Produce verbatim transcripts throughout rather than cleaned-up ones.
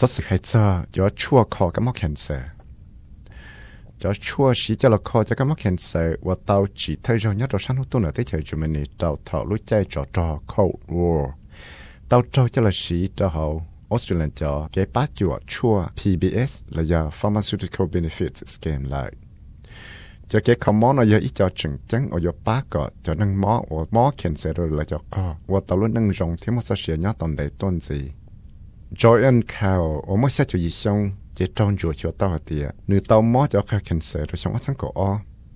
số sự hay cho cho chua kho cái mắc cancer cho chua xí cho là kho cho cái mắc cancer và tao chỉ thấy rồi nhất là sáng hôm tuần ở tới chơi chúng mình tao thảo lúc chơi trò trò Cold War tao trâu cho là xí cho hậu Australian cho cái bát chua chua P B S là do Pharmaceutical Benefits Scheme lại cho cái không món nó giờ ít cho chừng trắng ở giờ bát có cho nâng mó ở mó cancer rồi là cho kho và tao luôn nâng rong thêm một số xí nhớ tuần đấy tuần gì Joanne Cow ở mỗi sách cho gì xong chỉ trong chùa cho tao thì nữ tao mó cho khai cancer rồi xong sáng cổ o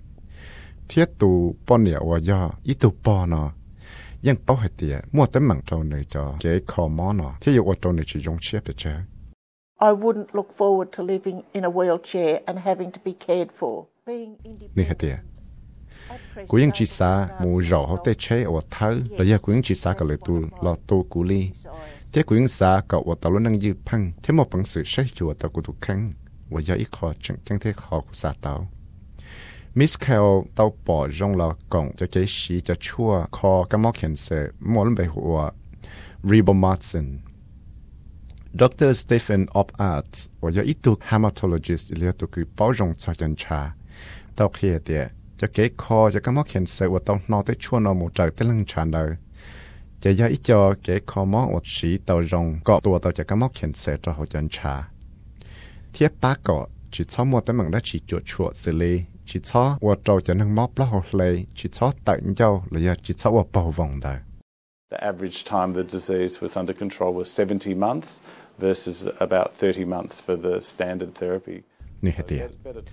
thiết tụ bao nhiêu và do ít tụ bao nó ยังเป้าให้เตียมั่วแต่หมั่งเจ้าหนึ่งจอเก๋คอมอเนาะที่อยู่ว่าเจ้าหนึ่งจะยงเชียไปเจอ I wouldn't look forward to living in a wheelchair and having to be cared for. Being independent. นี่เหรอเตียกูยังจีสาหมู่รอเขาเตะเชยว่าเท้าแล้วยังกูยังจีสาก็เลยตูรอตูกูลีเที่ยกูยังสาก็ว่าตะลุนั่งยืดพังเที่ยมปังสื่อใช้ชัวตะกูทุกครั้งว่าอย่าอีกคอจังจังเที่ยคอกูสาเต้ามิสเคลเต้าปอจงเรากงจะเกชีจะชั่วคอกระมอกแคนเซอร์มอลไปหัวรีบอมาร์สันดรสเตฟานออฟอาร์ตว่าอย่าอีตุก hematologist เรียกตัวคือป้าจงชาจันชาเต้าเขียเดียจะเกคอจะกระมอกแคนเซอร์ว่าเต้านอได้ชั่วนอหมู่ใจเต้ลังชาเลยจะอย่าอีจอเกคอมอว่าสีเต้าจงเกาะตัวเต้าจะกระมอกแคนเซอร์จะหัวจันชาเทียบปากเกาะจิตซ้อมมัวแต่มันได้ฉีดจวดชัวสิเลยchỉ cho và trâu cho năng móp lá hồ lệ chỉ cho tận châu là chỉ cho và bảo vòng đời. The average time the disease was under control was seventy months versus about thirty months for the standard therapy. Như thế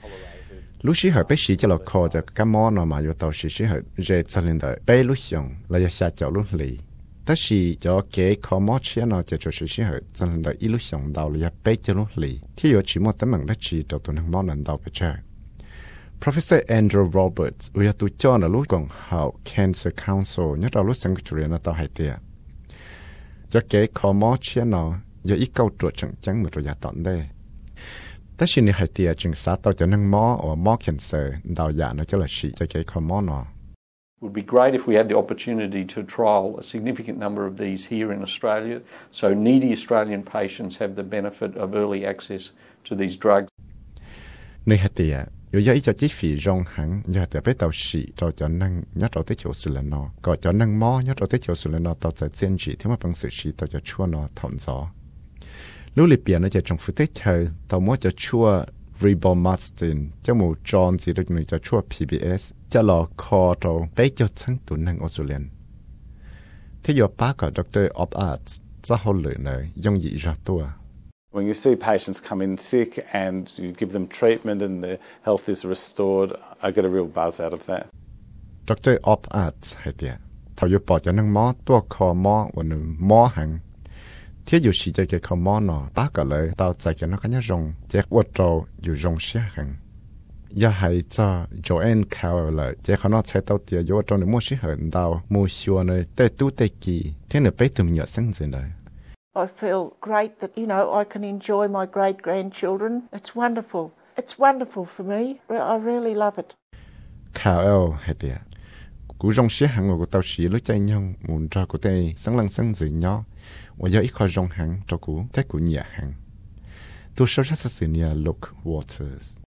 lúc sĩ hỏi bác sĩ cho là khó cho các món nào mà yêu tàu sĩ sĩ hỏi dễ cho lên đời bé lúc dùng là giờ xa cháu lúc lì. Tất sĩ cho cái khó mót xe nào cho sĩ sĩ hỏi cho lên đời ít lúc dùng đầu là bé cho lúc lì. Thì ở chỉ một tấm bằng đất chỉ đầu tụi năng món lần đầu phải chơi. Professor Andrew Roberts วิทยาตุจอนะรู้กองหา Cancer Council เนี่ยเรารู้สังเกตเรียนต่อให้เตียจะเก๋ขอมอเชียนออย่าอีเก้าตรวจจังจังเหมือนตัวยาตอนได้แต่สิ่งนี้ให้เตียจึงสาต่อจะนั่งมอหรือมอ Cancer ดาวยานะจะละฉีจะเก๋ขอมอนอ It would be great if we had the opportunity to trial a significant number of these here in Australia, so needy Australian patients have the benefit of early access to these drugs. นี่ให้เตียอยู่ย่อยจะจีฝีรองหังอย่าแต่ไปเตาฉีเราจะนั่งยัดเราได้เฉียวสุลนอก็จะนั่งม้อยัดเราได้เฉียวสุลนอต่อใจเจียนจีที่มาบังสื่อฉีเราจะชั่วนอถอนซอรู้เลยเปลี่ยนจะจงฟุตเตเชอต่อมั่วจะชั่วรีบอมาสตินเจ้าหมูจอนจีรมีจะชั่ว P B S จะหลอกคอเราไปจะทั้งตุนนั่งออสเตรเลียนที่อยู่ป้ากับดรออฟอาร์ตจะเขาเหลือเลยยงหยีรักตัว When you see patients come in sick and you give them treatment and their health is restored, I get a real buzz out of that. ดรออฟอาร์ตให้เดียถ้าอยู่ปอดจะนั่งมอตัวคอมอวันหนึ่งมอหังที่อยู่สีใจเกี่ยวกับมอหนอป้าก็เลยต่อใจจะนักการยงเจ็บวัดโจอยู่ยงเสียหังอย่าให้เจ้าโจเอ็นคาวเลยเจ้าเขานอใช้เต้าเตียอยู่วัดโจในมั่วชิเหินดาวมูชัวในเตตู้เตกีที่เหนือไปตุ่มเหยาะซึ่งสิเลย I feel great that, you know, I can enjoy my great-grandchildren. It's wonderful. It's wonderful for me. I really love it. Khảo hay tiệt. Cú rong xế hàng của tao xí lối chạy nhau, muốn cho của tây sáng lăng sáng dưới nhỏ. Và giờ ít khó rong hàng cho cú, thế cú nhẹ hàng. Tôi sao rất sự nhẹ Luke Waters.